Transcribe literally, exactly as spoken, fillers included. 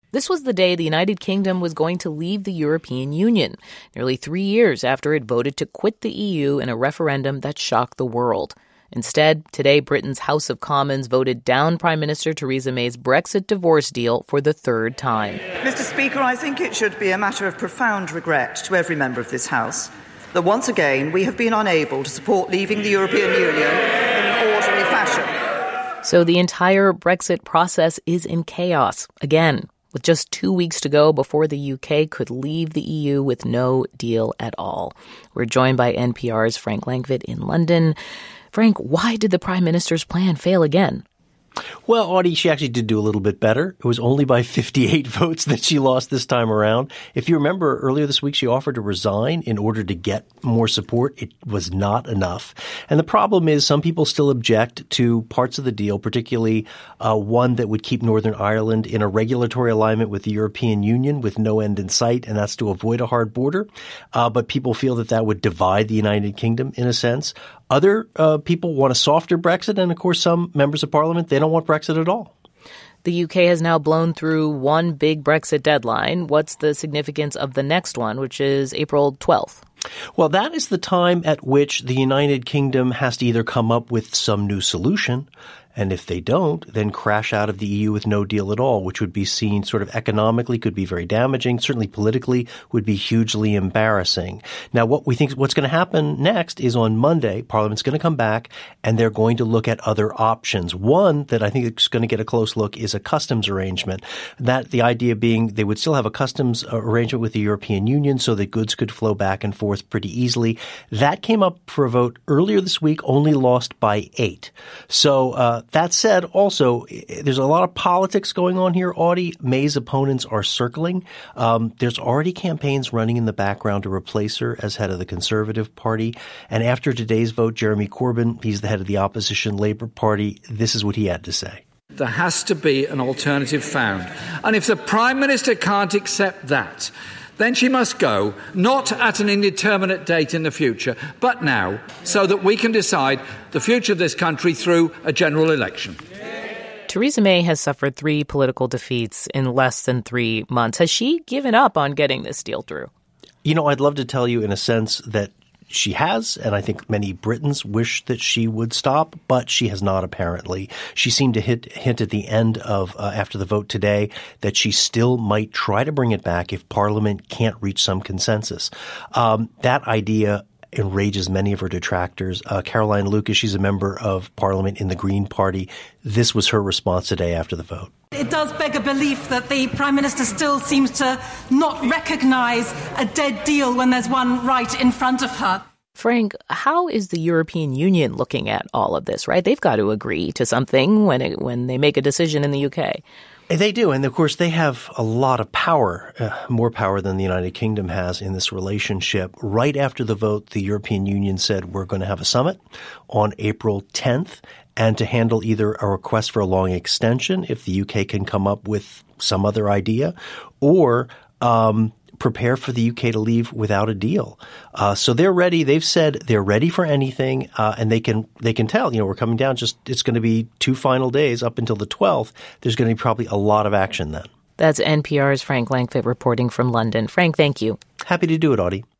This was the day the United Kingdom was going to leave the European Union, nearly three years after it voted to quit the E U in a referendum that shocked the world. Instead, today Britain's House of Commons voted down Prime Minister Theresa May's Brexit divorce deal for the third time. Mister Speaker, I think it should be a matter of profound regret to every member of this House that once again we have been unable to support leaving the European Union in an orderly fashion. So the entire Brexit process is in chaos again, with just two weeks to go before the U K could leave the E U with no deal at all. We're joined by N P R's Frank Langfitt in London. Frank, why did the Prime Minister's plan fail again? Well, Audie, she actually did do a little bit better. It was only by fifty-eight votes that she lost this time around. If you remember, earlier this week, she offered to resign in order to get more support. It was not enough. And the problem is some people still object to parts of the deal, particularly uh, one that would keep Northern Ireland in a regulatory alignment with the European Union with no end in sight, and that's to avoid a hard border. Uh, but people feel that that would divide the United Kingdom in a sense. Other uh, people want a softer Brexit, and of course some members of Parliament, they don't want Brexit at all. The U K has now blown through one big Brexit deadline. What's the significance of the next one, which is April twelfth? Well, that is the time at which the United Kingdom has to either come up with some new solution, and if they don't, then crash out of the E U with no deal at all, which would be seen sort of economically, could be very damaging, certainly politically would be hugely embarrassing. Now, what we think what's going to happen next is on Monday, Parliament's going to come back and they're going to look at other options. One that I think is going to get a close look is a customs arrangement. That the idea being they would still have a customs arrangement with the European Union so that goods could flow back and forth pretty easily. That came up for a vote earlier this week, only lost by eight. So, uh, that said, also, there's a lot of politics going on here, Audie. May's opponents are circling. Um, there's already campaigns running in the background to replace her as head of the Conservative Party. And after today's vote, Jeremy Corbyn, he's the head of the opposition Labour Party. This is what he had to say. There has to be an alternative found. And if the Prime Minister can't accept that, then she must go, not at an indeterminate date in the future, but now, so that we can decide the future of this country through a general election. Theresa May has suffered three political defeats in less than three months. Has she given up on getting this deal through? You know, I'd love to tell you in a sense that she has, and I think many Britons wish that she would stop, but she has not apparently. She seemed to hit, hint at the end of, uh, after the vote today, that she still might try to bring it back if Parliament can't reach some consensus. Um, that idea enrages many of her detractors. Uh, Caroline Lucas, she's a member of Parliament in the Green Party. This was her response today after the vote. It does beg a belief that the Prime Minister still seems to not recognise a dead deal when there's one right in front of her. Frank, how is the European Union looking at all of this, right? They've got to agree to something when it, when they make a decision in the U K. They do. And of course, they have a lot of power, uh, more power than the United Kingdom has in this relationship. Right after the vote, the European Union said we're going to have a summit on April tenth and to handle either a request for a long extension if the U K can come up with some other idea or um prepare for the U K to leave without a deal. Uh, so they're ready. They've said they're ready for anything, uh, and they can they can tell, you know, we're coming down. Just it's going to be two final days up until the twelfth. There's going to be probably a lot of action then. That's N P R's Frank Langfitt reporting from London. Frank, thank you. Happy to do it, Audie.